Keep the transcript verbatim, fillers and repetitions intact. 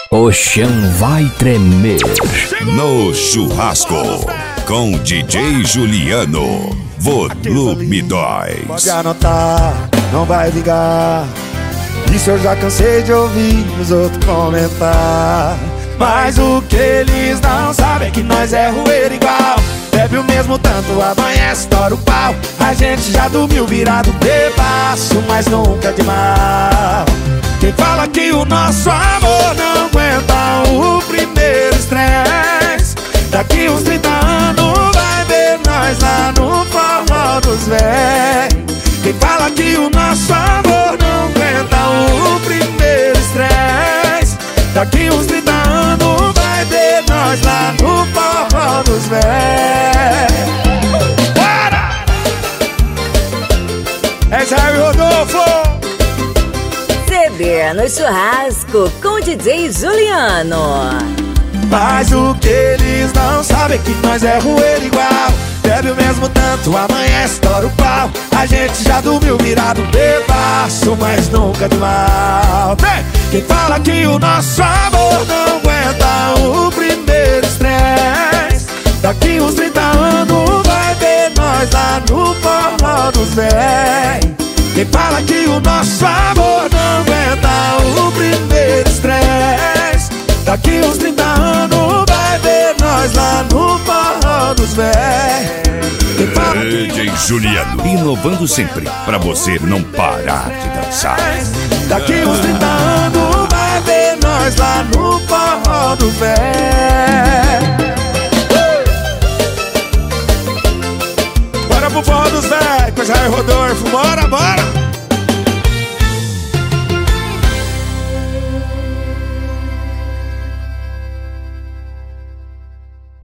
O chão vai tremer. No churrasco com D J Juliano, volume dois. Pode anotar, não vai ligar. Isso eu já cansei de ouvir os outros comentar. Mas o que eles não sabem é que nós é rueiro igual. Bebe o mesmo tanto, amanhece, estoura o pau. A gente já dormiu virado bebaço, mas nunca de mal. Quem fala que o nosso amor não aguenta o primeiro estresse, daqui uns trinta anos vai ver nós lá no forró dos véi. Quem fala que o nosso amor não aguenta o primeiro estresse, daqui uns trinta anos vai ver nós lá no forró dos véi. Bora! É isso aí, Rodolfo! C D no churrasco com D J Juliano. Mas o que eles não sabem é que nós é rueiro igual. Bebe o mesmo tanto, amanhece, estoura o pau. A gente já dormiu virado bebaço, mas nunca de mal. Quem fala que o nosso amor não aguenta o primeiro estresse, daqui uns trinta anos vai ver nós lá no forró dos véi. Quem fala que o nosso amor não aguenta o primeiro estresse, daqui uns trinta anos vai ver nós lá no forró dos véi. D J Juliano, inovando sempre, pra você não parar de dançar. Daqui uns trinta anos vai ver nós lá no forró dos véi.